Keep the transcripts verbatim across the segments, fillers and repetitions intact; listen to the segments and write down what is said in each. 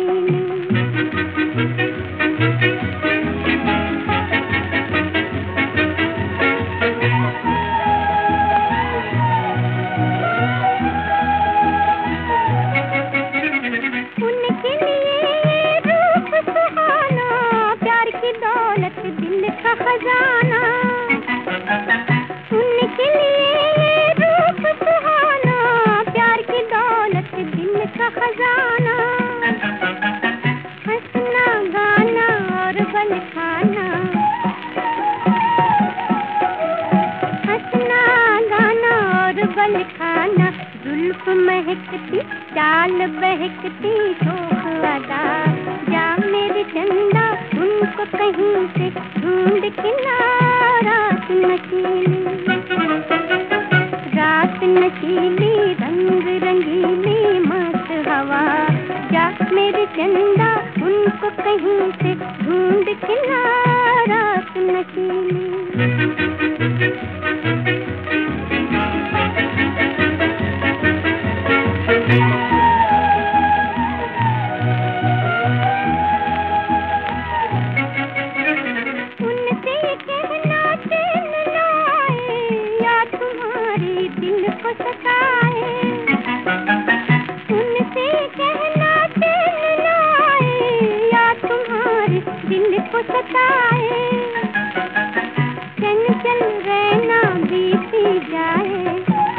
नशीली। उनके लिए रूप सुहाना, प्यार की दौलत दिल का खजाना। उनके लिए रूप सुहाना, प्यार की दौलत दिल का खजाना। हंसना गाना और बल खाना, हंसना गाना और बल खाना। जुल्फ महकती चाल बहकती शोख अदा, जा मेरे चंदा उनको कहीं से ढूंढ के ला। रात नशीली, रात नशीली, रंग रंगीली मस्त हवा, जा मेरे चंदा उनको कहीं से ढूंढ के ला। रात नशीली। उनसे कहना चैन लाए, या तुम्हारी दिल को सताए। उनसे कहना चैन लाए, या तुम्हारी दिल को सताए। चंचल रहना बीती जाए,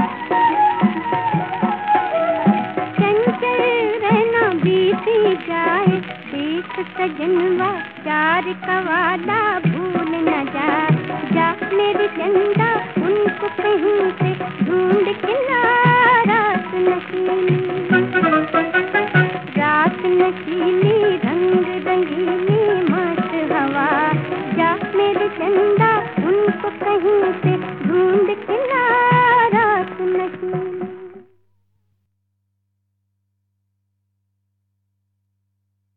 चंचल रहना बीती जाए। देख सजनवा प्यार का वादा भूल न जा, जा मेरी चंदा उनको कहीं से ढूंढ के ला। रात नशीली, रात नशीली, रंग रंगीली मस्त हवा, जा मेरी चंदा उनको कहीं से